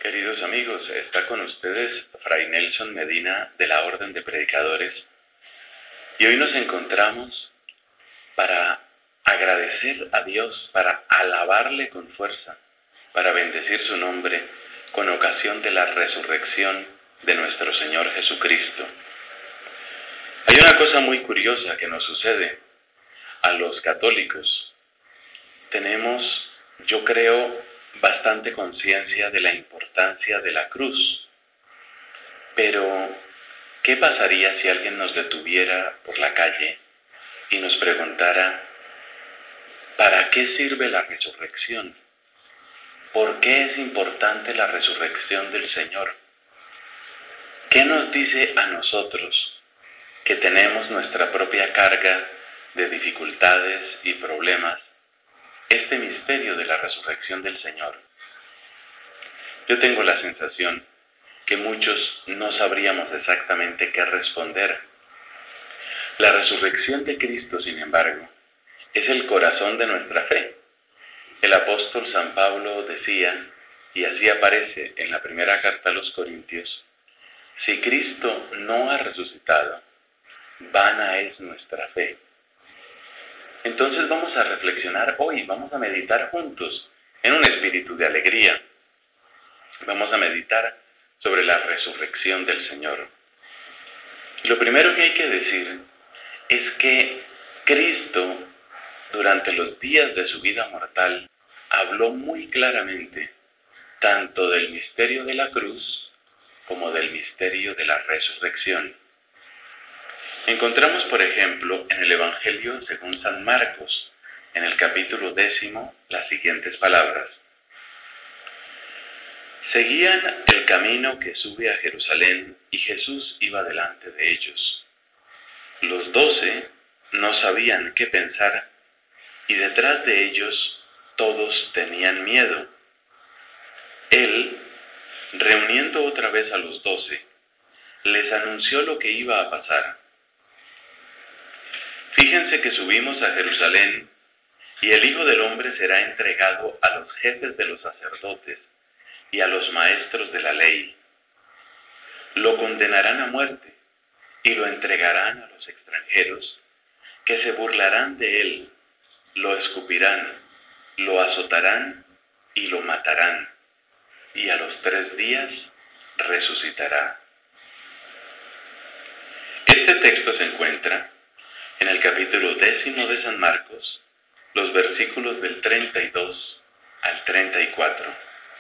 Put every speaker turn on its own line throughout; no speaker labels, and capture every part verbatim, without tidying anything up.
Queridos amigos, está con ustedes Fray Nelson Medina de la Orden de Predicadores y hoy nos encontramos para agradecer a Dios, para alabarle con fuerza, para bendecir su nombre con ocasión de la resurrección de nuestro Señor Jesucristo. Hay una cosa muy curiosa que nos sucede a los católicos. Tenemos, yo creo, bastante conciencia de la importancia de la cruz. Pero, ¿qué pasaría si alguien nos detuviera por la calle y nos preguntara, ¿para qué sirve la resurrección? ¿Por qué es importante la resurrección del Señor? ¿Qué nos dice a nosotros que tenemos nuestra propia carga de dificultades y problemas este misterio de la resurrección del Señor? Yo tengo la sensación que muchos no sabríamos exactamente qué responder. La resurrección de Cristo, sin embargo, es el corazón de nuestra fe. El apóstol San Pablo decía, y así aparece en la primera carta a los Corintios, si Cristo no ha resucitado, vana es nuestra fe. Entonces vamos a reflexionar hoy, vamos a meditar juntos en un espíritu de alegría. Vamos a meditar sobre la resurrección del Señor. Lo primero que hay que decir es que Cristo, durante los días de su vida mortal, habló muy claramente tanto del misterio de la cruz como del misterio de la resurrección. Encontramos, por ejemplo, en el Evangelio según San Marcos, en el capítulo décimo, las siguientes palabras. Seguían el camino que sube a Jerusalén y Jesús iba delante de ellos. Los doce no sabían qué pensar y detrás de ellos todos tenían miedo. Él, reuniendo otra vez a los doce, les anunció lo que iba a pasar. Fíjense que subimos a Jerusalén y el Hijo del Hombre será entregado a los jefes de los sacerdotes y a los maestros de la ley. Lo condenarán a muerte y lo entregarán a los extranjeros, que se burlarán de él, lo escupirán, lo azotarán y lo matarán, y a los tres días resucitará. Este texto se encuentra en el capítulo décimo de San Marcos, los versículos del treinta y dos al treinta y cuatro.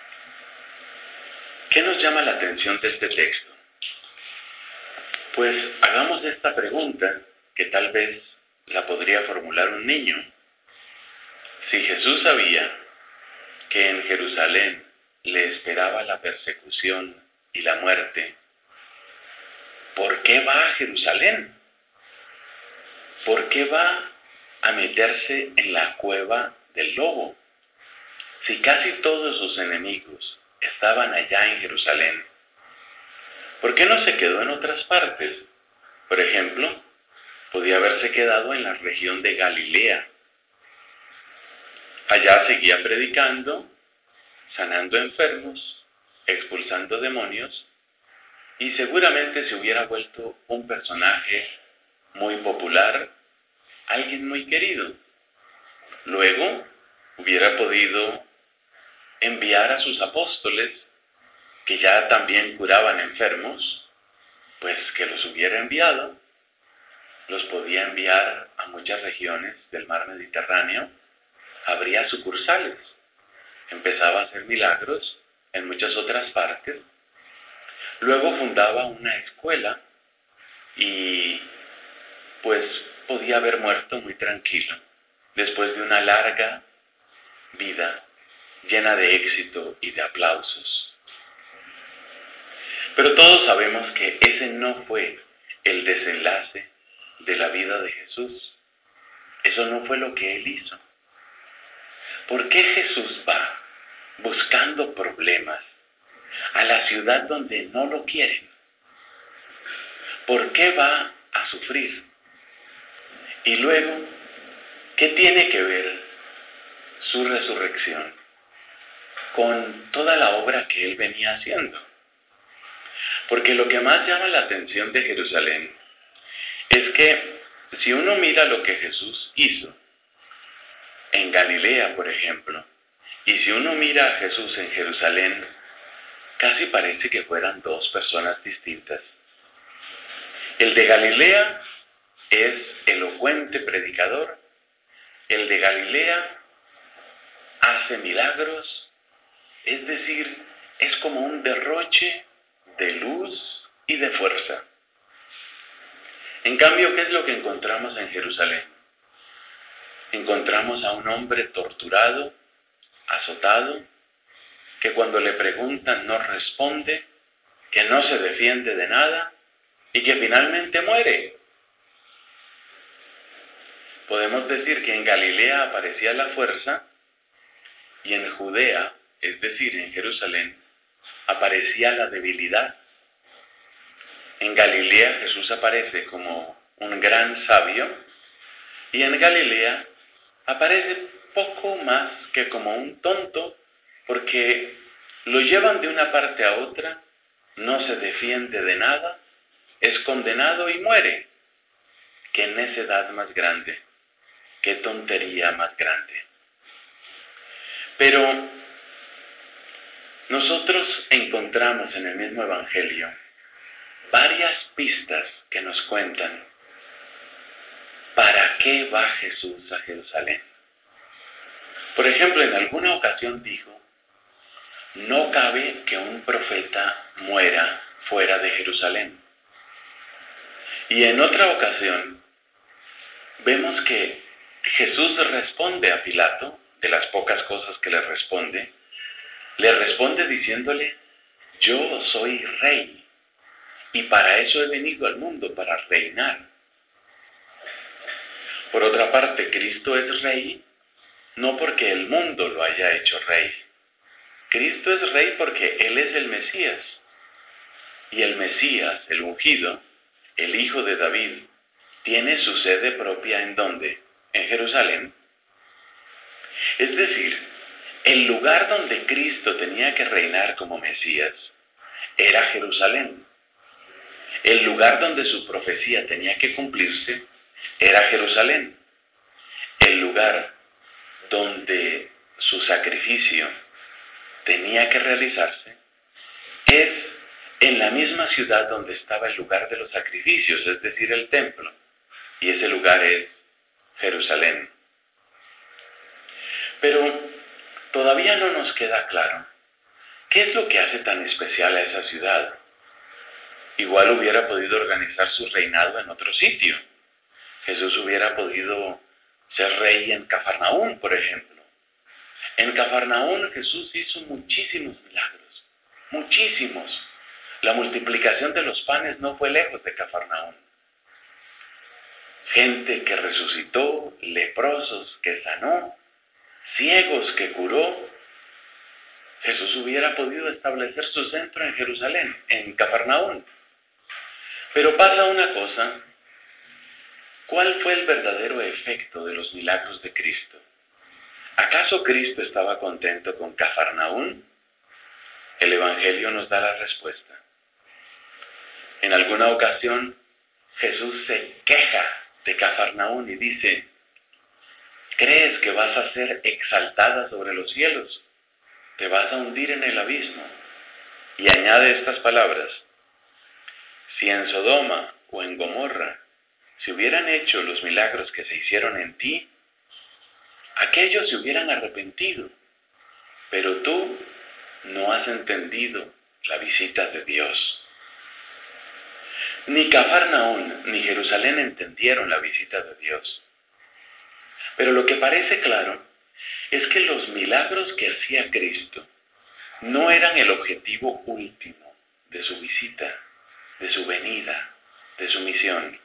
¿Qué nos llama la atención de este texto? Pues hagamos esta pregunta que tal vez la podría formular un niño. Si Jesús sabía que en Jerusalén le esperaba la persecución y la muerte, ¿por qué va a Jerusalén? ¿Por qué va a meterse en la cueva del lobo? Si casi todos sus enemigos estaban allá en Jerusalén, ¿por qué no se quedó en otras partes? Por ejemplo, podía haberse quedado en la región de Galilea. Allá seguía predicando, sanando enfermos, expulsando demonios, y seguramente se hubiera vuelto un personaje muy popular, alguien muy querido. Luego hubiera podido enviar a sus apóstoles, que ya también curaban enfermos, pues que los hubiera enviado, los podía enviar a muchas regiones del mar Mediterráneo, habría sucursales, empezaba a hacer milagros en muchas otras partes, luego fundaba una escuela y pues podía haber muerto muy tranquilo, después de una larga vida llena de éxito y de aplausos. Pero todos sabemos que ese no fue el desenlace de la vida de Jesús. Eso no fue lo que él hizo. ¿Por qué Jesús va buscando problemas a la ciudad donde no lo quieren? ¿Por qué va a sufrir? Y luego, ¿qué tiene que ver su resurrección con toda la obra que él venía haciendo. Porque lo que más llama la atención de Jerusalén es que si uno mira lo que Jesús hizo en Galilea, por ejemplo, y si uno mira a Jesús en Jerusalén, casi parece que fueran dos personas distintas. El de Galilea es elocuente predicador, el de Galilea hace milagros, es decir, es como un derroche de luz y de fuerza. En cambio, ¿qué es lo que encontramos en Jerusalén? Encontramos a un hombre torturado, azotado, que cuando le preguntan no responde, que no se defiende de nada y que finalmente muere. Podemos decir que en Galilea aparecía la fuerza y en Judea, es decir, en Jerusalén, aparecía la debilidad. En Galilea Jesús aparece como un gran sabio y en Galilea aparece poco más que como un tonto, porque lo llevan de una parte a otra, no se defiende de nada, es condenado y muere. ¡Qué necedad más grande! ¡Qué tontería más grande! Pero nosotros encontramos en el mismo Evangelio varias pistas que nos cuentan para qué va Jesús a Jerusalén. Por ejemplo, en alguna ocasión dijo, no cabe que un profeta muera fuera de Jerusalén. Y en otra ocasión, vemos que Jesús responde a Pilato, de las pocas cosas que le responde, le responde diciéndole, yo soy rey, y para eso he venido al mundo, para reinar. Por otra parte, Cristo es rey, no porque el mundo lo haya hecho rey. Cristo es rey porque Él es el Mesías. Y el Mesías, el ungido, el hijo de David, tiene su sede propia ¿en dónde? En Jerusalén. Es decir, el lugar donde Cristo tenía que reinar como Mesías era Jerusalén. El lugar donde su profecía tenía que cumplirse era Jerusalén. El lugar donde su sacrificio tenía que realizarse es en la misma ciudad donde estaba el lugar de los sacrificios, es decir, el templo. Y ese lugar es Jerusalén. Pero todavía no nos queda claro qué es lo que hace tan especial a esa ciudad. Igual hubiera podido organizar su reinado en otro sitio. Jesús hubiera podido ser rey en Cafarnaún, por ejemplo. En Cafarnaún Jesús hizo muchísimos milagros, muchísimos. La multiplicación de los panes no fue lejos de Cafarnaún. Gente que resucitó, leprosos que sanó, ciegos que curó. Jesús hubiera podido establecer su centro en Jerusalén, en Cafarnaún. Pero pasa una cosa. ¿Cuál fue el verdadero efecto de los milagros de Cristo? ¿Acaso Cristo estaba contento con Cafarnaún? El Evangelio nos da la respuesta. En alguna ocasión, Jesús se queja de Cafarnaún y dice, ¿crees que vas a ser exaltada sobre los cielos? Te vas a hundir en el abismo. Y añade estas palabras, si en Sodoma o en Gomorra se hubieran hecho los milagros que se hicieron en ti, aquellos se hubieran arrepentido, pero tú no has entendido la visita de Dios. Ni Cafarnaún ni Jerusalén entendieron la visita de Dios. Pero lo que parece claro es que los milagros que hacía Cristo no eran el objetivo último de su visita, de su venida, de su misión.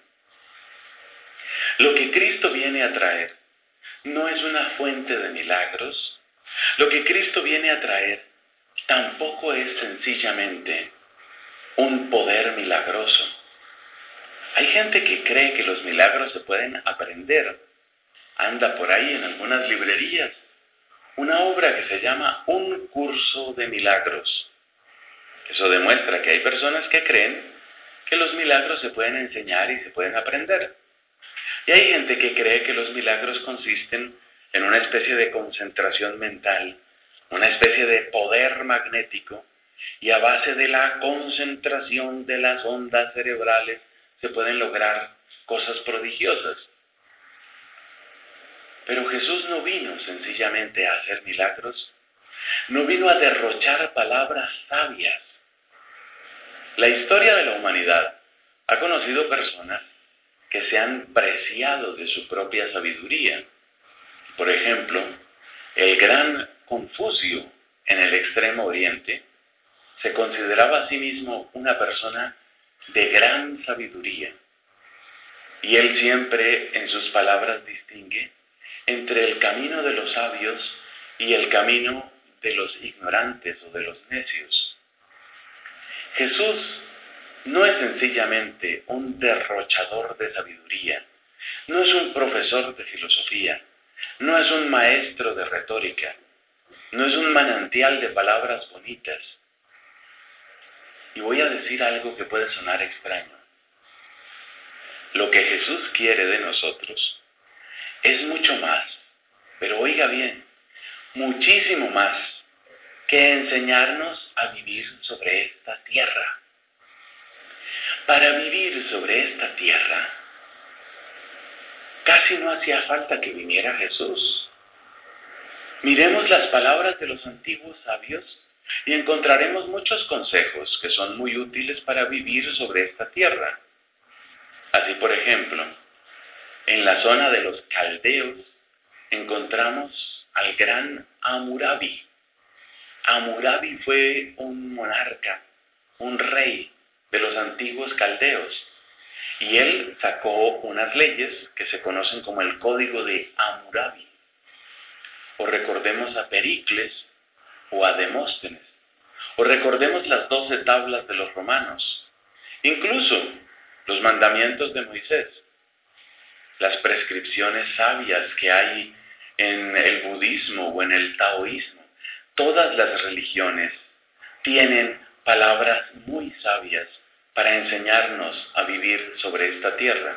Lo que Cristo viene a traer no es una fuente de milagros. Lo que Cristo viene a traer tampoco es sencillamente un poder milagroso. Hay gente que cree que los milagros se pueden aprender. Anda por ahí en algunas librerías una obra que se llama Un Curso de Milagros. Eso demuestra que hay personas que creen que los milagros se pueden enseñar y se pueden aprender. Y hay gente que cree que los milagros consisten en una especie de concentración mental, una especie de poder magnético, y a base de la concentración de las ondas cerebrales se pueden lograr cosas prodigiosas. Pero Jesús no vino sencillamente a hacer milagros, no vino a derrochar palabras sabias. La historia de la humanidad ha conocido personas que se han preciado de su propia sabiduría. Por ejemplo, el gran Confucio en el Extremo Oriente se consideraba a sí mismo una persona de gran sabiduría. Y él siempre en sus palabras distingue entre el camino de los sabios y el camino de los ignorantes o de los necios. Jesús no es sencillamente un derrochador de sabiduría, no es un profesor de filosofía, no es un maestro de retórica, no es un manantial de palabras bonitas. Y voy a decir algo que puede sonar extraño. Lo que Jesús quiere de nosotros es mucho más, pero oiga bien, muchísimo más que enseñarnos a vivir sobre esta tierra. Para vivir sobre esta tierra, casi no hacía falta que viniera Jesús. Miremos las palabras de los antiguos sabios y encontraremos muchos consejos que son muy útiles para vivir sobre esta tierra. Así, por ejemplo, en la zona de los caldeos encontramos al gran Hammurabi. Hammurabi fue un monarca, un rey de los antiguos caldeos, y él sacó unas leyes que se conocen como el Código de Hammurabi. O recordemos a Pericles o a Demóstenes, o recordemos las doce tablas de los romanos, incluso los mandamientos de Moisés, las prescripciones sabias que hay en el budismo o en el taoísmo. Todas las religiones tienen palabras muy sabias para enseñarnos a vivir sobre esta tierra.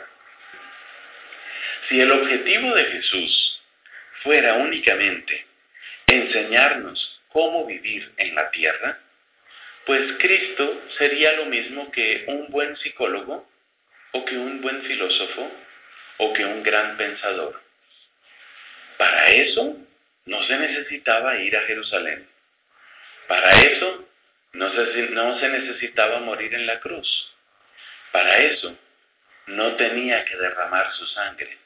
Si el objetivo de Jesús fuera únicamente enseñarnos cómo vivir en la tierra, pues Cristo sería lo mismo que un buen psicólogo, o que un buen filósofo, o que un gran pensador. Para eso no se necesitaba ir a Jerusalén. Para eso no se, no se necesitaba morir en la cruz. Para eso no tenía que derramar su sangre.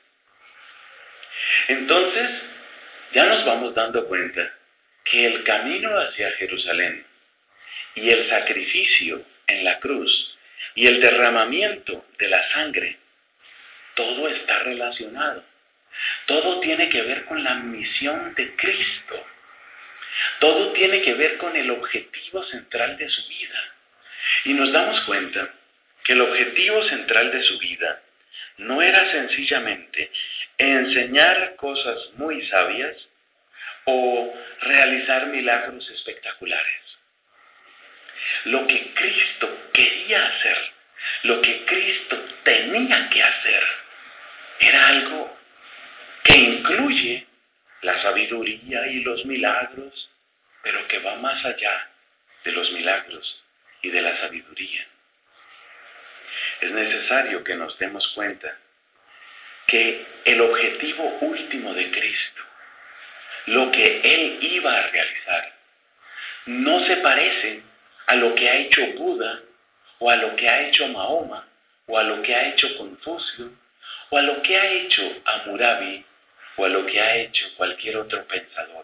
Entonces, ya nos vamos dando cuenta que el camino hacia Jerusalén y el sacrificio en la cruz y el derramamiento de la sangre, todo está relacionado. Todo tiene que ver con la misión de Cristo. Todo tiene que ver con el objetivo central de su vida. Y nos damos cuenta que el objetivo central de su vida no era sencillamente enseñar cosas muy sabias o realizar milagros espectaculares. Lo que Cristo quería hacer, lo que Cristo tenía que hacer, era algo que incluye la sabiduría y los milagros, pero que va más allá de los milagros y de la sabiduría. Es necesario que nos demos cuenta que el objetivo último de Cristo, lo que Él iba a realizar, no se parece a lo que ha hecho Buda, o a lo que ha hecho Mahoma, o a lo que ha hecho Confucio, o a lo que ha hecho Hammurabi, o a lo que ha hecho cualquier otro pensador.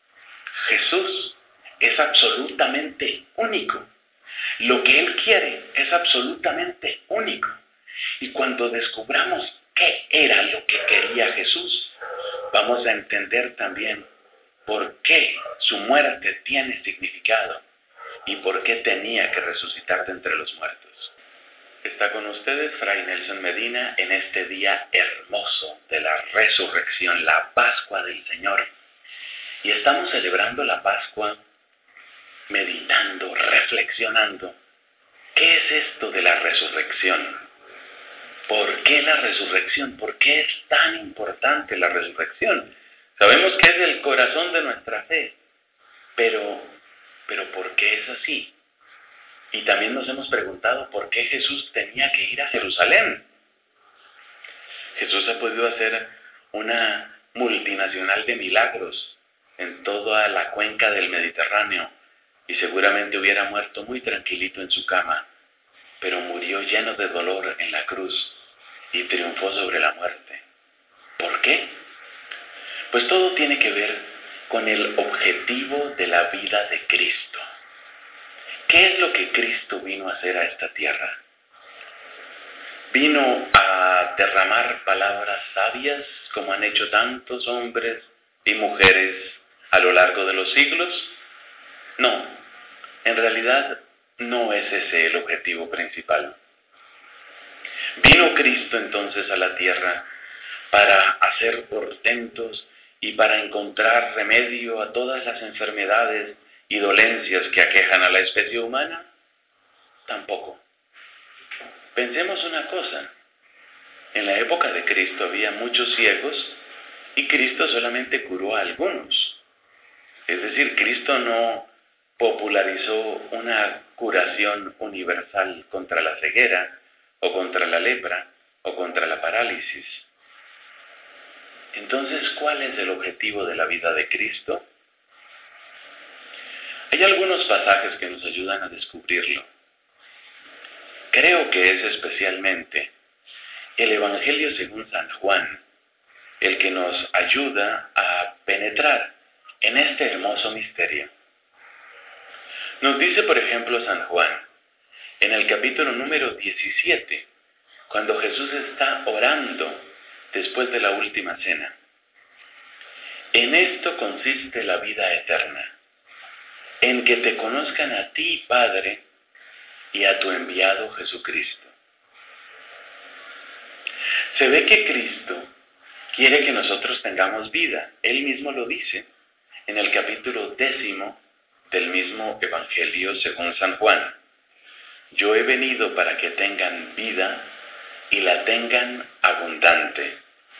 Jesús es absolutamente único. Lo que Él quiere es absolutamente único. Y cuando descubramos qué era lo que quería Jesús, vamos a entender también por qué su muerte tiene significado y por qué tenía que resucitar de entre los muertos. Está con ustedes Fray Nelson Medina en este día hermoso de la resurrección, la Pascua del Señor. Y estamos celebrando la Pascua meditando, reflexionando. ¿Qué es esto de la resurrección? ¿Por qué la resurrección? ¿Por qué es tan importante la resurrección? Sabemos que es el corazón de nuestra fe, pero, pero ¿por qué es así? Y también nos hemos preguntado por qué Jesús tenía que ir a Jerusalén. Jesús ha podido hacer una multinacional de milagros en toda la cuenca del Mediterráneo y seguramente hubiera muerto muy tranquilito en su cama, pero murió lleno de dolor en la cruz y triunfó sobre la muerte. ¿Por qué? Pues todo tiene que ver con el objetivo de la vida de Cristo. ¿Qué es lo que Cristo vino a hacer a esta tierra? Vino a derramar palabras sabias como han hecho tantos hombres y mujeres a lo largo de los siglos. No, en realidad no es ese el objetivo principal. Vino Cristo entonces a la tierra para hacer portentos y para encontrar remedio a todas las enfermedades y dolencias que aquejan a la especie humana. Tampoco. Pensemos una cosa, en la época de Cristo había muchos ciegos y Cristo solamente curó a algunos. Es decir, Cristo no popularizó una curación universal contra la ceguera o contra la lepra o contra la parálisis. Entonces, ¿cuál es el objetivo de la vida de Cristo? Hay algunos pasajes que nos ayudan a descubrirlo. Creo que es especialmente el Evangelio según San Juan el que nos ayuda a penetrar en este hermoso misterio. Nos dice, por ejemplo, San Juan, en el capítulo número diecisiete, cuando Jesús está orando después de la última cena: en esto consiste la vida eterna, en que te conozcan a ti, Padre, y a tu enviado Jesucristo. Se ve que Cristo quiere que nosotros tengamos vida. Él mismo lo dice en el capítulo décimo del mismo Evangelio según San Juan. Yo he venido para que tengan vida y la tengan abundante.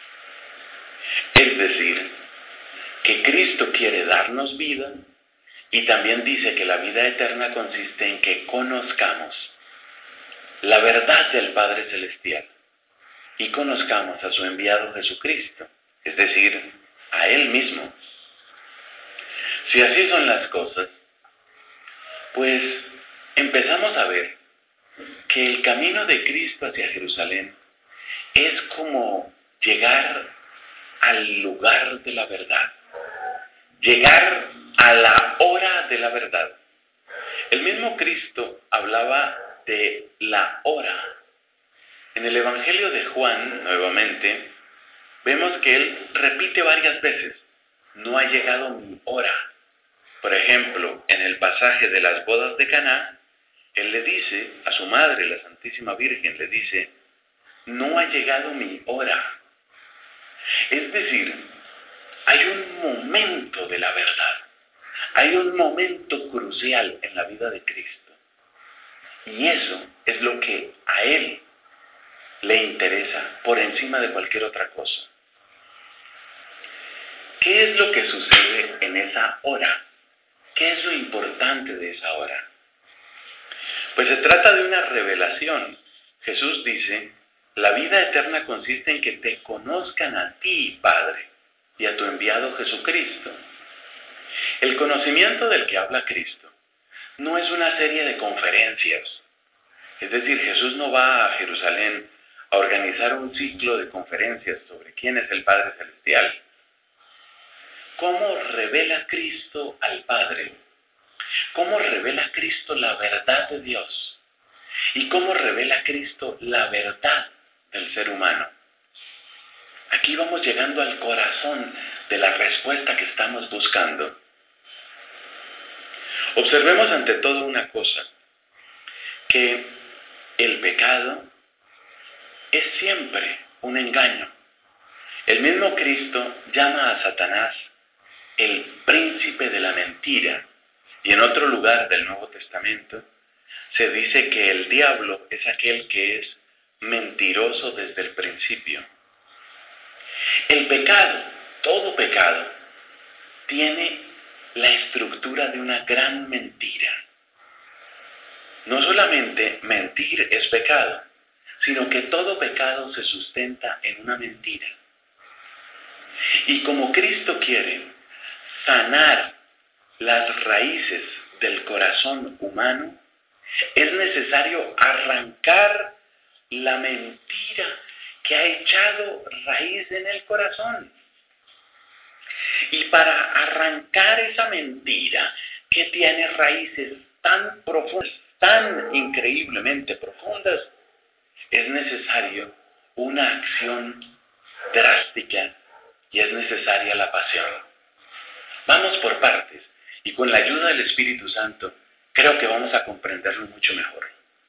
Es decir, que Cristo quiere darnos vida y también dice que la vida eterna consiste en que conozcamos la verdad del Padre Celestial y conozcamos a su enviado Jesucristo, es decir, a Él mismo. Si así son las cosas, pues empezamos a ver que el camino de Cristo hacia Jerusalén es como llegar al lugar de la verdad, llegar a la hora de la verdad. El mismo Cristo hablaba de la hora. En el Evangelio de Juan, nuevamente, vemos que él repite varias veces: no ha llegado mi hora. Por ejemplo, en el pasaje de las bodas de Caná, él le dice a su madre, la Santísima Virgen, le dice: no ha llegado mi hora. Es decir, hay un momento de la verdad, hay un momento crucial en la vida de Cristo. Y eso es lo que a Él le interesa por encima de cualquier otra cosa. ¿Qué es lo que sucede en esa hora? ¿Qué es lo importante de esa hora? Pues se trata de una revelación. Jesús dice: la vida eterna consiste en que te conozcan a ti, Padre, y a tu enviado Jesucristo. El conocimiento del que habla Cristo no es una serie de conferencias. Es decir, Jesús no va a Jerusalén a organizar un ciclo de conferencias sobre quién es el Padre Celestial. ¿Cómo revela Cristo al Padre? ¿Cómo revela Cristo la verdad de Dios? ¿Y cómo revela Cristo la verdad del ser humano? Aquí vamos llegando al corazón de la respuesta que estamos buscando. Observemos ante todo una cosa, que el pecado es siempre un engaño. El mismo Cristo llama a Satanás el príncipe de la mentira. Y en otro lugar del Nuevo Testamento se dice que el diablo es aquel que es mentiroso desde el principio. El pecado, todo pecado, tiene la estructura de una gran mentira. No solamente mentir es pecado, sino que todo pecado se sustenta en una mentira. Y como Cristo quiere sanar las raíces del corazón humano, es necesario arrancar la mentira que ha echado raíz en el corazón. Y para arrancar esa mentira que tiene raíces tan profundas, tan increíblemente profundas, es necesario una acción drástica y es necesaria la pasión. Vamos por partes y con la ayuda del Espíritu Santo creo que vamos a comprenderlo mucho mejor.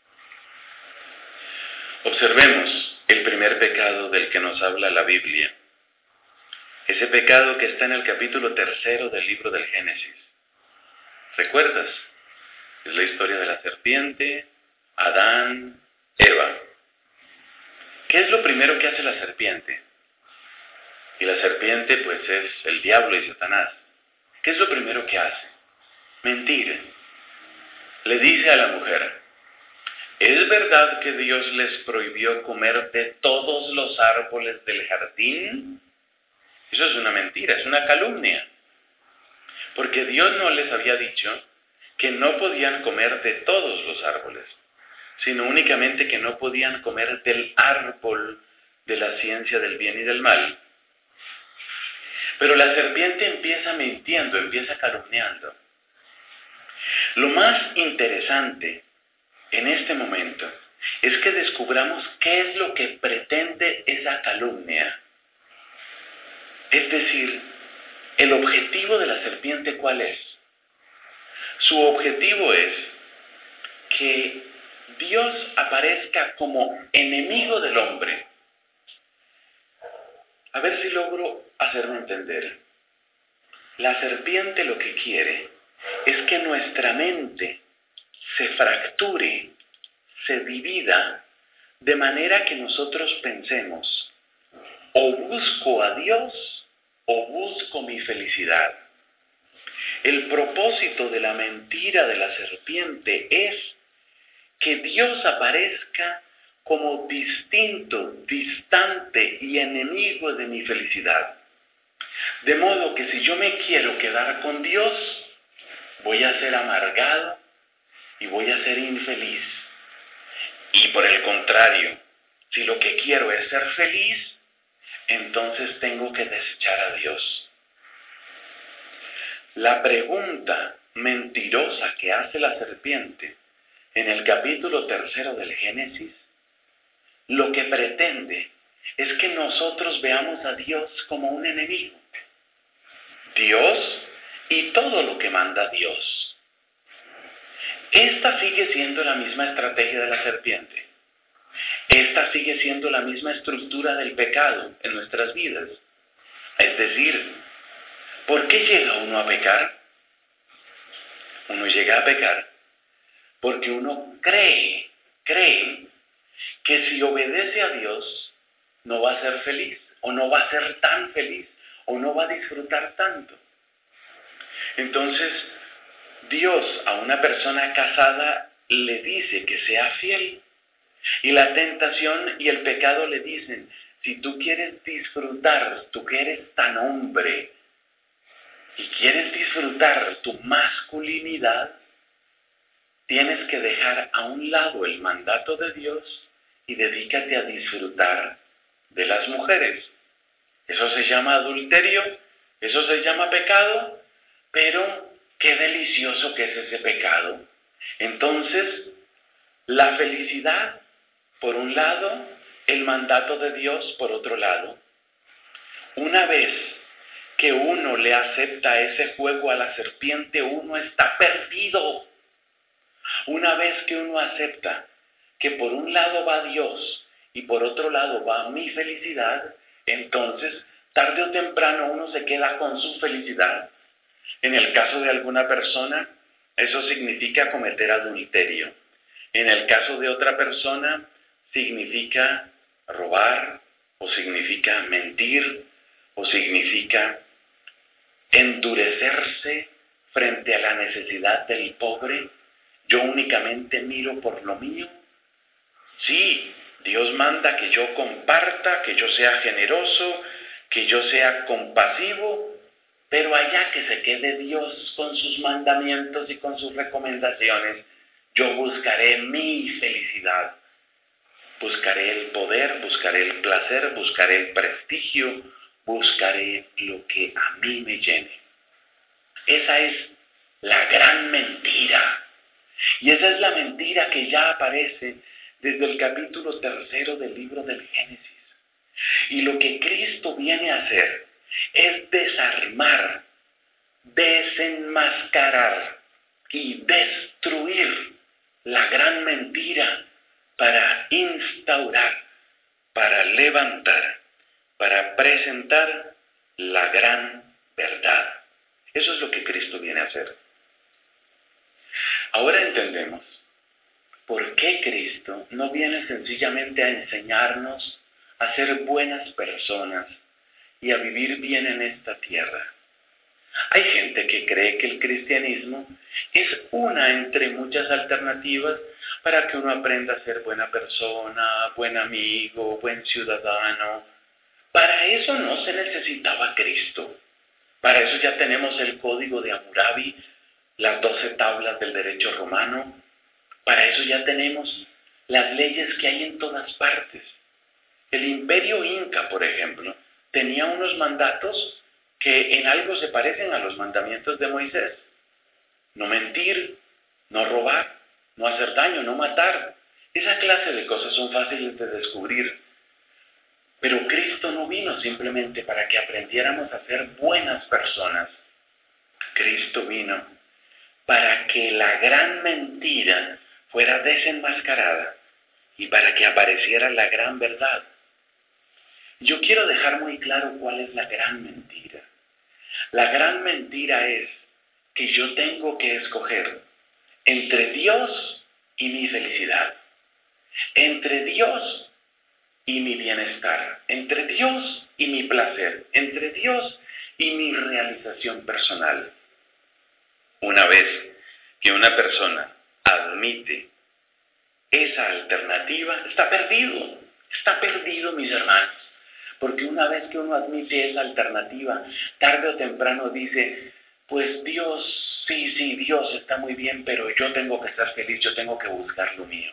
Observemos el primer pecado del que nos habla la Biblia. Ese pecado que está en el capítulo tercero del libro del Génesis. ¿Recuerdas? Es la historia de la serpiente, Adán, Eva. ¿Qué es lo primero que hace la serpiente? Y la serpiente pues es el diablo y Satanás. ¿Qué es lo primero que hace? Mentir. Le dice a la mujer, ¿es verdad que Dios les prohibió comer de todos los árboles del jardín? Eso es una mentira, es una calumnia. Porque Dios no les había dicho que no podían comer de todos los árboles, sino únicamente que no podían comer del árbol de la ciencia del bien y del mal. Pero la serpiente empieza mintiendo, empieza calumniando. Lo más interesante en este momento es que descubramos qué es lo que pretende esa calumnia. Es decir, el objetivo de la serpiente, ¿cuál es? Su objetivo es que Dios aparezca como enemigo del hombre. A ver si logro hacerme entender. La serpiente lo que quiere es que nuestra mente se fracture, se divida, de manera que nosotros pensemos, o busco a Dios o busco mi felicidad. El propósito de la mentira de la serpiente es que Dios aparezca como distinto, distante y enemigo de mi felicidad. De modo que si yo me quiero quedar con Dios, voy a ser amargado y voy a ser infeliz. Y por el contrario, si lo que quiero es ser feliz, entonces tengo que desechar a Dios. La pregunta mentirosa que hace la serpiente en el capítulo tercero del Génesis, lo que pretende es que nosotros veamos a Dios como un enemigo. Dios y todo lo que manda Dios. Esta sigue siendo la misma estrategia de la serpiente. Esta sigue siendo la misma estructura del pecado en nuestras vidas. Es decir, ¿por qué llega uno a pecar? Uno llega a pecar porque uno cree, cree que si obedece a Dios no va a ser feliz, o no va a ser tan feliz, o no va a disfrutar tanto. Entonces, Dios a una persona casada le dice que sea fiel. Y la tentación y el pecado le dicen, si tú quieres disfrutar, tú que eres tan hombre, y quieres disfrutar tu masculinidad, tienes que dejar a un lado el mandato de Dios y dedícate a disfrutar de las mujeres. Eso se llama adulterio, eso se llama pecado, pero qué delicioso que es ese pecado. Entonces, la felicidad, por un lado, el mandato de Dios, por otro lado. Una vez que uno le acepta ese juego a la serpiente, uno está perdido. Una vez que uno acepta que por un lado va Dios y por otro lado va mi felicidad, entonces tarde o temprano uno se queda con su felicidad, En el caso de alguna persona, eso significa cometer adulterio. En el caso de otra persona, significa robar, o significa mentir, o significa endurecerse frente a la necesidad del pobre. Yo únicamente miro por lo mío. Sí, Dios manda que yo comparta, que yo sea generoso, que yo sea compasivo, pero allá que se quede Dios con sus mandamientos y con sus recomendaciones. Yo buscaré mi felicidad, buscaré el poder, buscaré el placer, buscaré el prestigio, buscaré lo que a mí me llene. Esa es la gran mentira. Y esa es la mentira que ya aparece desde el capítulo tercero del libro del Génesis. Y lo que Cristo viene a hacer es desarmar, desenmascarar y destruir la gran mentira para instaurar, para levantar, para presentar la gran verdad. Eso es lo que Cristo viene a hacer. Ahora entendemos por qué Cristo no viene sencillamente a enseñarnos a ser buenas personas y a vivir bien en esta tierra. Hay gente que cree que el cristianismo es una entre muchas alternativas para que uno aprenda a ser buena persona, buen amigo, buen ciudadano. Para eso no se necesitaba Cristo. Para eso ya tenemos el Código de Hammurabi, las doce tablas del derecho romano. Para eso ya tenemos las leyes que hay en todas partes. El Imperio Inca, por ejemplo, tenía unos mandatos que en algo se parecen a los mandamientos de Moisés. No mentir, no robar, no hacer daño, no matar. Esa clase de cosas son fáciles de descubrir. Pero Cristo no vino simplemente para que aprendiéramos a ser buenas personas. Cristo vino para que la gran mentira fuera desenmascarada y para que apareciera la gran verdad. Yo quiero dejar muy claro cuál es la gran mentira. La gran mentira es que yo tengo que escoger entre Dios y mi felicidad, entre Dios y mi bienestar, entre Dios y mi placer, entre Dios y mi realización personal. Una vez que una persona admite esa alternativa, está perdido, está perdido, mis hermanos. Porque una vez que uno admite esa alternativa, tarde o temprano dice, pues Dios, sí, sí, Dios está muy bien, pero yo tengo que estar feliz, yo tengo que buscar lo mío.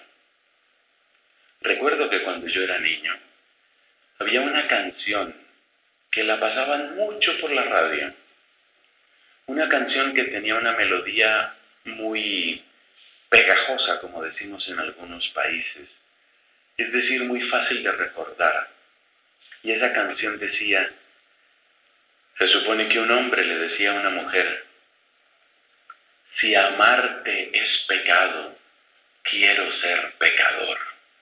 Recuerdo que cuando yo era niño, había una canción que la pasaban mucho por la radio. Una canción que tenía una melodía muy pegajosa, como decimos en algunos países. Es decir, muy fácil de recordar. Y esa canción decía, se supone que un hombre le decía a una mujer, si amarte es pecado, quiero ser pecador.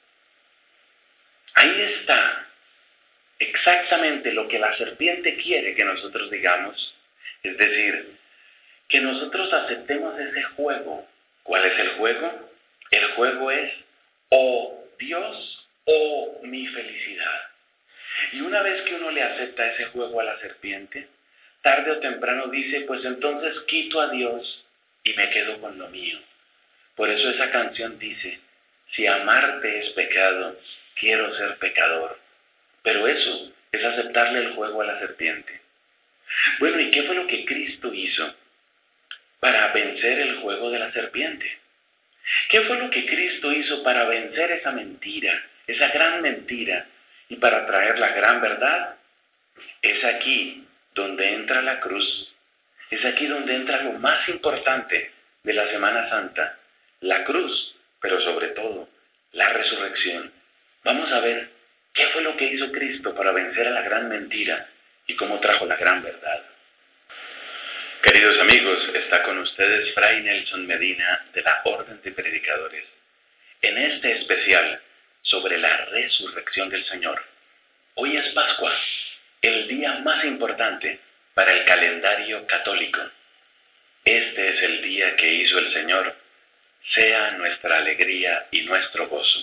Ahí está exactamente lo que la serpiente quiere que nosotros digamos, es decir, que nosotros aceptemos ese juego. ¿Cuál es el juego? El juego es o Dios o mi felicidad. Y una vez que uno le acepta ese juego a la serpiente, tarde o temprano dice, pues entonces quito a Dios y me quedo con lo mío. Por eso esa canción dice, si amarte es pecado, quiero ser pecador. Pero eso es aceptarle el juego a la serpiente. Bueno, ¿y qué fue lo que Cristo hizo para vencer el juego de la serpiente? ¿Qué fue lo que Cristo hizo para vencer esa mentira, esa gran mentira, y para traer la gran verdad? Es aquí donde entra la cruz. Es aquí donde entra lo más importante de la Semana Santa, la cruz, pero sobre todo la resurrección. Vamos a ver qué fue lo que hizo Cristo para vencer a la gran mentira y cómo trajo la gran verdad. Queridos amigos, está con ustedes Fray Nelson Medina de la Orden de Predicadores, en este especial sobre la resurrección del Señor. Hoy es Pascua, el día más importante para el calendario católico. Este es el día que hizo el Señor, sea nuestra alegría y nuestro gozo.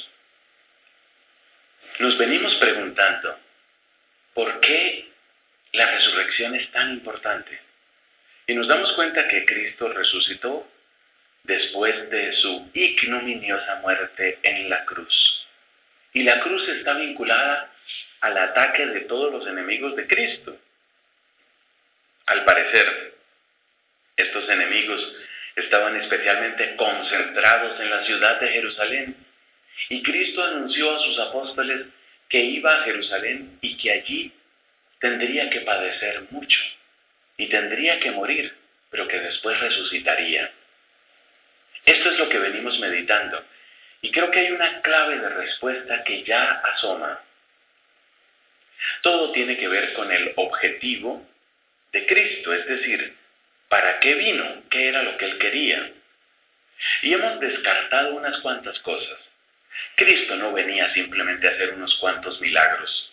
Nos venimos preguntando, ¿por qué la resurrección es tan importante? Y nos damos cuenta que Cristo resucitó después de su ignominiosa muerte en la cruz. Y la cruz está vinculada al ataque de todos los enemigos de Cristo. Al parecer, estos enemigos estaban especialmente concentrados en la ciudad de Jerusalén. Y Cristo anunció a sus apóstoles que iba a Jerusalén y que allí tendría que padecer mucho y tendría que morir, pero que después resucitaría. Esto es lo que venimos meditando y creo que hay una clave de respuesta que ya asoma. Todo tiene que ver con el objetivo de Cristo, es decir, ¿para qué vino? ¿Qué era lo que Él quería? Y hemos descartado unas cuantas cosas. Cristo no venía simplemente a hacer unos cuantos milagros.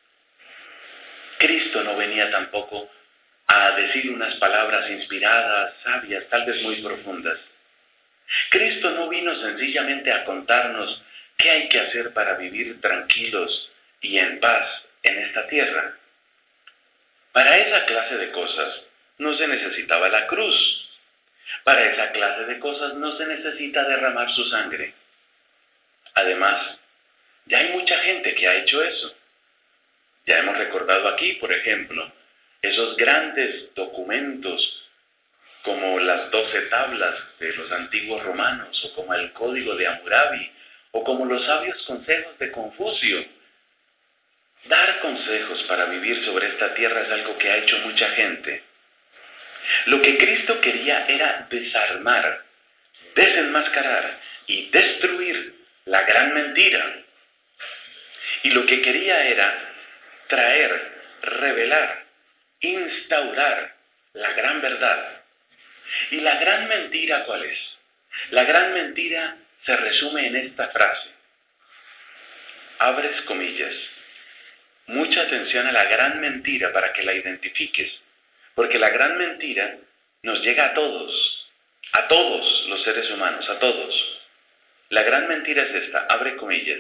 Cristo no venía tampoco a decir unas palabras inspiradas, sabias, tal vez muy profundas. Cristo no vino sencillamente a contarnos qué hay que hacer para vivir tranquilos y en paz en esta tierra. Para esa clase de cosas no se necesitaba la cruz. Para esa clase de cosas no se necesita derramar su sangre. Además, ya hay mucha gente que ha hecho eso. Ya hemos recordado aquí, por ejemplo, esos grandes documentos como las doce tablas de los antiguos romanos, o como el Código de Hammurabi, o como los sabios consejos de Confucio. Dar consejos para vivir sobre esta tierra es algo que ha hecho mucha gente. Lo que Cristo quería era desarmar, desenmascarar y destruir la gran mentira. Y lo que quería era traer, revelar, instaurar la gran verdad. ¿Y la gran mentira cuál es? La gran mentira se resume en esta frase. Abres comillas. Mucha atención a la gran mentira para que la identifiques, porque la gran mentira nos llega a todos, a todos los seres humanos, a todos. La gran mentira es esta, abre comillas.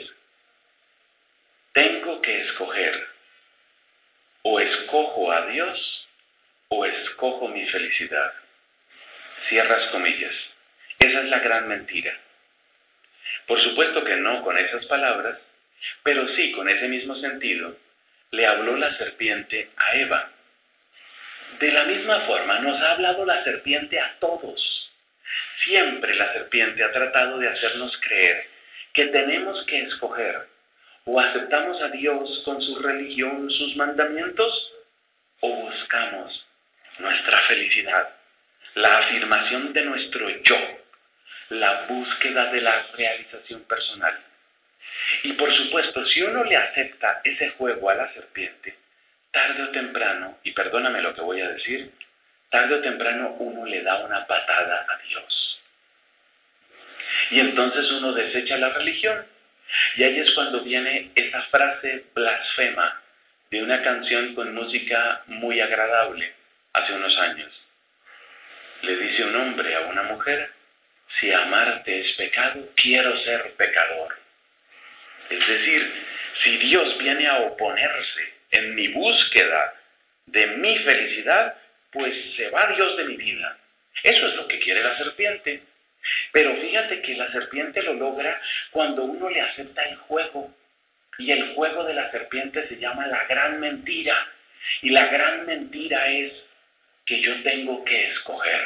Tengo que escoger, o escojo a Dios, o escojo mi felicidad. Cierras comillas. Esa es la gran mentira. Por supuesto que no con esas palabras, pero sí con ese mismo sentido, le habló la serpiente a Eva. De la misma forma nos ha hablado la serpiente a todos. Siempre la serpiente ha tratado de hacernos creer que tenemos que escoger o aceptamos a Dios con su religión, sus mandamientos, o buscamos nuestra felicidad, la afirmación de nuestro yo, la búsqueda de la realización personal. Y por supuesto, si uno le acepta ese juego a la serpiente, tarde o temprano, y perdóname lo que voy a decir, tarde o temprano uno le da una patada a Dios. Y entonces uno desecha la religión. Y ahí es cuando viene esa frase blasfema de una canción con música muy agradable hace unos años. Le dice un hombre a una mujer, si amarte es pecado, quiero ser pecador. Es decir, si Dios viene a oponerse en mi búsqueda de mi felicidad, pues se va Dios de mi vida. Eso es lo que quiere la serpiente. Pero fíjate que la serpiente lo logra cuando uno le acepta el juego. Y el juego de la serpiente se llama la gran mentira. Y la gran mentira es que yo tengo que escoger.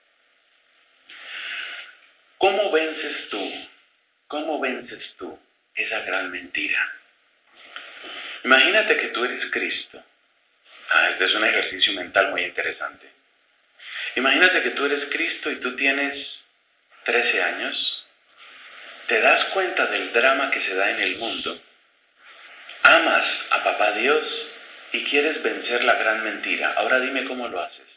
¿Cómo vences tú? ¿Cómo vences tú esa gran mentira? Imagínate que tú eres Cristo. Ah, este es un ejercicio mental muy interesante. Imagínate que tú eres Cristo y tú tienes trece años. Te das cuenta del drama que se da en el mundo. Amas a Papá Dios y quieres vencer la gran mentira. Ahora dime cómo lo haces.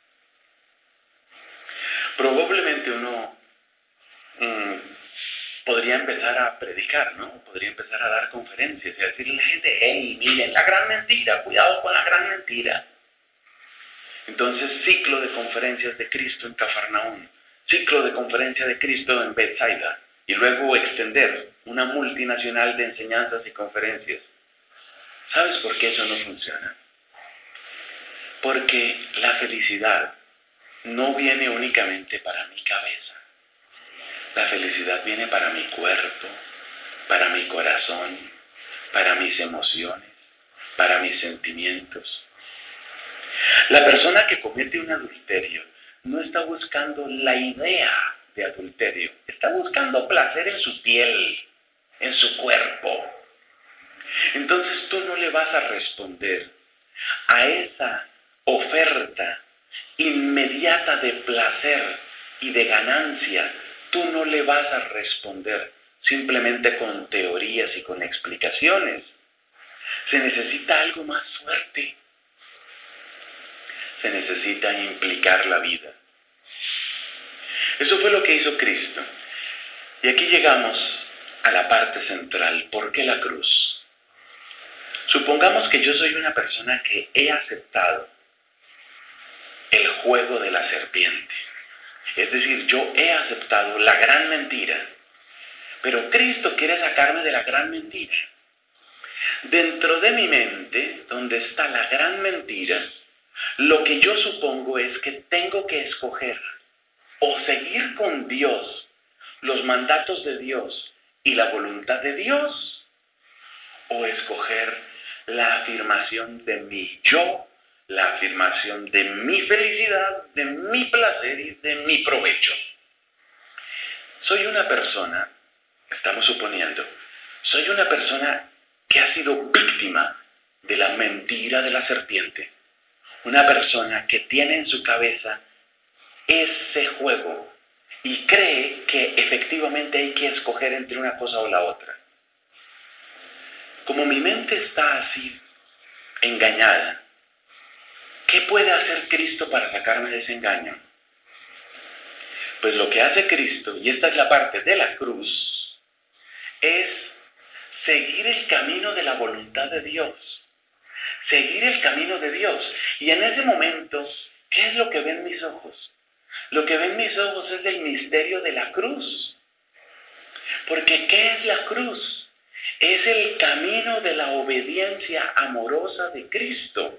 Probablemente uno mmm, podría empezar a predicar, ¿no? Podría empezar a dar conferencias y a decirle a la gente, hey, miren, la gran mentira, cuidado con la gran mentira. Entonces, ciclo de conferencias de Cristo en Cafarnaún, ciclo de conferencia de Cristo en Bethsaida, y luego extender una multinacional de enseñanzas y conferencias. ¿Sabes por qué eso no funciona? Porque la felicidad no viene únicamente para mi cabeza. La felicidad viene para mi cuerpo, para mi corazón, para mis emociones, para mis sentimientos. La persona que comete un adulterio no está buscando la idea de adulterio, está buscando placer en su piel, en su cuerpo. Entonces tú no le vas a responder a esa oferta inmediata de placer y de ganancia. Tú no le vas a responder simplemente con teorías y con explicaciones. Se necesita algo más fuerte. Se necesita implicar la vida. Eso fue lo que hizo Cristo. Y aquí llegamos a la parte central. ¿Por qué la cruz? Supongamos que yo soy una persona que he aceptado el juego de la serpiente. Es decir, yo he aceptado la gran mentira, pero Cristo quiere sacarme de la gran mentira. Dentro de mi mente, donde está la gran mentira, lo que yo supongo es que tengo que escoger o seguir con Dios, los mandatos de Dios y la voluntad de Dios, o escoger la afirmación de mi yo, la afirmación de mi felicidad, de mi placer y de mi provecho. Soy una persona, estamos suponiendo, soy una persona que ha sido víctima de la mentira de la serpiente. Una persona que tiene en su cabeza ese juego y cree que efectivamente hay que escoger entre una cosa o la otra. Como mi mente está así, engañada, ¿qué puede hacer Cristo para sacarme de ese engaño? Pues lo que hace Cristo, y esta es la parte de la cruz, es seguir el camino de la voluntad de Dios. Seguir el camino de Dios. Y en ese momento, ¿qué es lo que ven mis ojos? Lo que ven mis ojos es el misterio de la cruz. Porque ¿qué es la cruz? Es el camino de la obediencia amorosa de Cristo.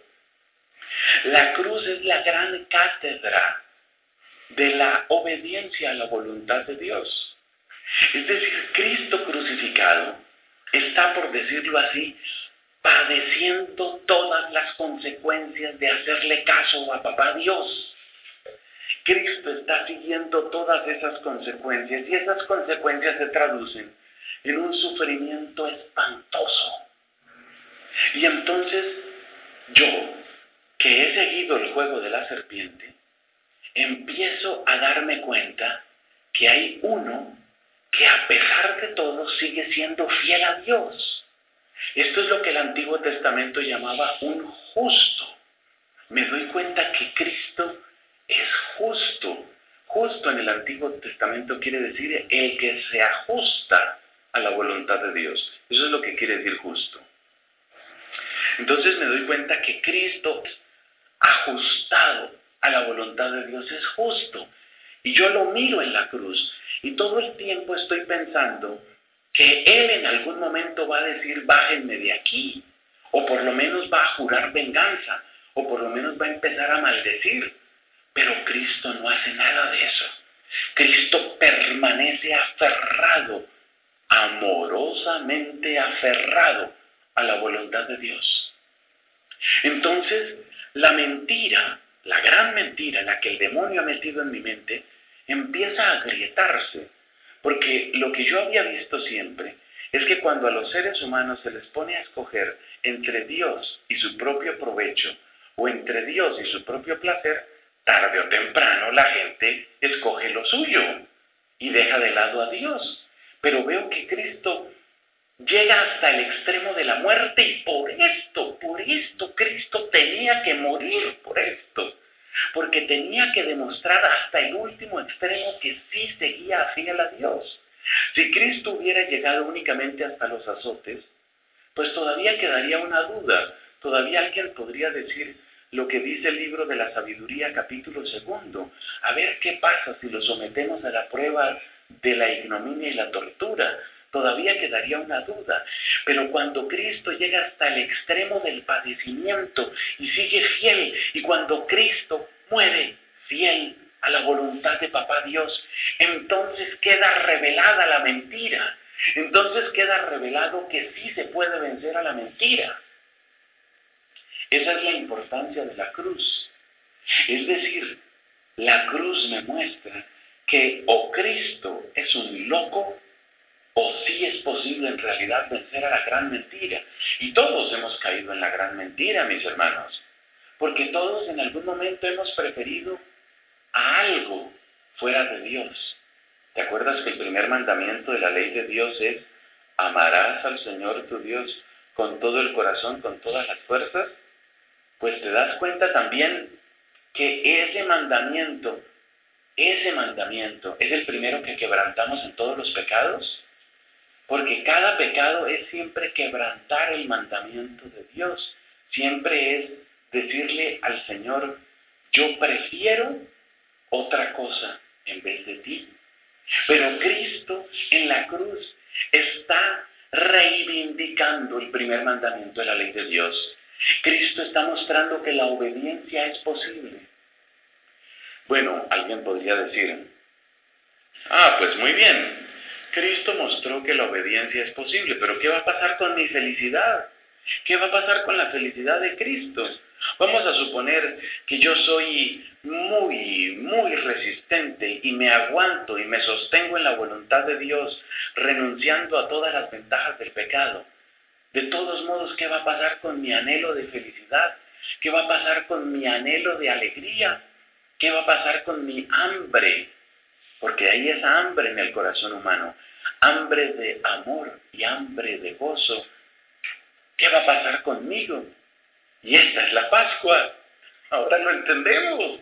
La cruz es la gran cátedra de la obediencia a la voluntad de Dios. Es decir, Cristo crucificado está, por decirlo así, padeciendo todas las consecuencias de hacerle caso a Papá Dios. Cristo está siguiendo todas esas consecuencias y esas consecuencias se traducen en un sufrimiento espantoso. Y entonces yo, que he seguido el juego de la serpiente, empiezo a darme cuenta que hay uno que a pesar de todo sigue siendo fiel a Dios. Esto es lo que el Antiguo Testamento llamaba un justo. Me doy cuenta que Cristo es justo. Justo en el Antiguo Testamento quiere decir el que se ajusta a la voluntad de Dios. Eso es lo que quiere decir justo. Entonces me doy cuenta que Cristo es ajustado a la voluntad de Dios, es justo. Y yo lo miro en la cruz y todo el tiempo estoy pensando que Él en algún momento va a decir, bájenme de aquí, o por lo menos va a jurar venganza, o por lo menos va a empezar a maldecir. Pero Cristo no hace nada de eso. Cristo permanece aferrado, amorosamente aferrado a la voluntad de Dios. Entonces, la mentira, la gran mentira, la que el demonio ha metido en mi mente, empieza a agrietarse. Porque lo que yo había visto siempre es que cuando a los seres humanos se les pone a escoger entre Dios y su propio provecho, o entre Dios y su propio placer, tarde o temprano la gente escoge lo suyo y deja de lado a Dios. Pero veo que Cristo llega hasta el extremo de la muerte y por esto, por esto Cristo tenía que morir por esto. Porque tenía que demostrar hasta el último extremo que sí seguía fiel a Dios. Si Cristo hubiera llegado únicamente hasta los azotes, pues todavía quedaría una duda. Todavía alguien podría decir, lo que dice el libro de la sabiduría, capítulo segundo. A ver qué pasa si lo sometemos a la prueba de la ignominia y la tortura. Todavía quedaría una duda. Pero cuando Cristo llega hasta el extremo del padecimiento y sigue fiel, y cuando Cristo muere fiel a la voluntad de Papá Dios, entonces queda revelada la mentira. Entonces queda revelado que sí se puede vencer a la mentira. Esa es la importancia de la cruz. Es decir, la cruz me muestra que o Cristo es un loco, o sí es posible en realidad vencer a la gran mentira. Y todos hemos caído en la gran mentira, mis hermanos, porque todos en algún momento hemos preferido a algo fuera de Dios. ¿Te acuerdas que el primer mandamiento de la ley de Dios es: amarás al Señor tu Dios con todo el corazón, con todas las fuerzas? Pues te das cuenta también que ese mandamiento, ese mandamiento es el primero que quebrantamos en todos los pecados, porque cada pecado es siempre quebrantar el mandamiento de Dios, siempre es decirle al Señor: yo prefiero otra cosa en vez de ti. Pero Cristo en la cruz está reivindicando el primer mandamiento de la ley de Dios. Cristo está mostrando que la obediencia es posible. Bueno, alguien podría decir: ah, pues muy bien, Cristo mostró que la obediencia es posible, pero ¿qué va a pasar con mi felicidad? ¿Qué va a pasar con la felicidad de Cristo? Vamos a suponer que yo soy muy, muy resistente y me aguanto y me sostengo en la voluntad de Dios, renunciando a todas las ventajas del pecado. De todos modos, ¿qué va a pasar con mi anhelo de felicidad? ¿Qué va a pasar con mi anhelo de alegría? ¿Qué va a pasar con mi hambre? Porque hay esa hambre en el corazón humano, hambre de amor y hambre de gozo. ¿Qué va a pasar conmigo? Y esta es la Pascua. Ahora lo entendemos.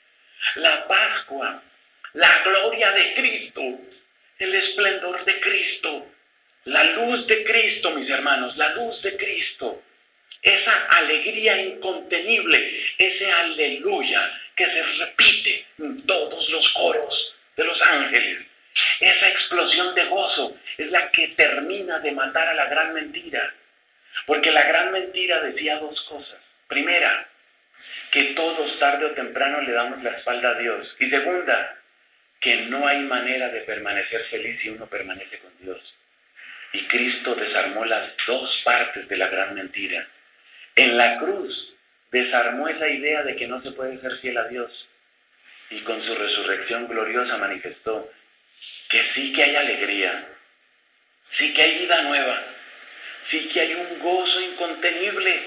La Pascua, la gloria de Cristo, el esplendor de Cristo, la luz de Cristo, mis hermanos, la luz de Cristo. Esa alegría incontenible, ese aleluya que se repite en todos los coros de los ángeles. Esa explosión de gozo es la que termina de matar a la gran mentira. Porque la gran mentira decía dos cosas. Primera, que todos tarde o temprano le damos la espalda a Dios. Y segunda, que no hay manera de permanecer feliz si uno permanece con Dios. Y Cristo desarmó las dos partes de la gran mentira. En la cruz desarmó esa idea de que no se puede ser fiel a Dios. Y con su resurrección gloriosa manifestó que sí que hay alegría, sí que hay vida nueva, sí que hay un gozo incontenible,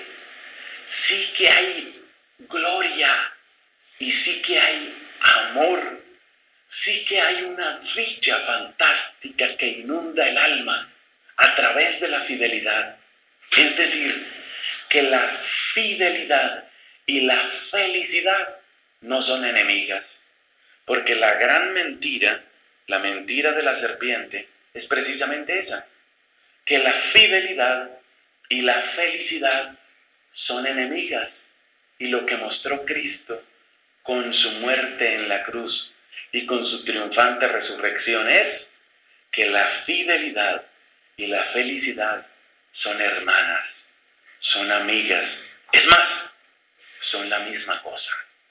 sí que hay gloria y sí que hay amor, sí que hay una dicha fantástica que inunda el alma a través de la fidelidad. Es decir, que la fidelidad y la felicidad no son enemigas, porque la gran mentira, la mentira de la serpiente, es precisamente esa, que la fidelidad y la felicidad son enemigas. Y lo que mostró Cristo con su muerte en la cruz y con su triunfante resurrección es que la fidelidad y la felicidad son hermanas, son amigas. Es más, son la misma cosa.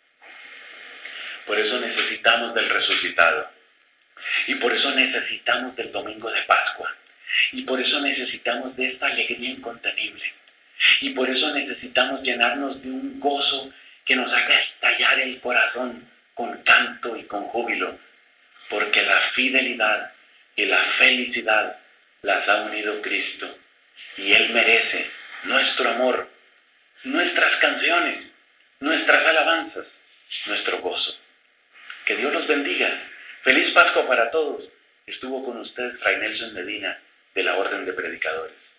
Por eso necesitamos del resucitado. Y por eso necesitamos del domingo de Pascua. Y por eso necesitamos de esta alegría incontenible. Y por eso necesitamos llenarnos de un gozo que nos haga estallar el corazón con canto y con júbilo. Porque la fidelidad y la felicidad las ha unido Cristo. Y Él merece nuestro amor, nuestras canciones, nuestras alabanzas, nuestro gozo. Que Dios los bendiga. Feliz Pascua para todos. Estuvo con ustedes Fray Nelson Medina, de la Orden de Predicadores.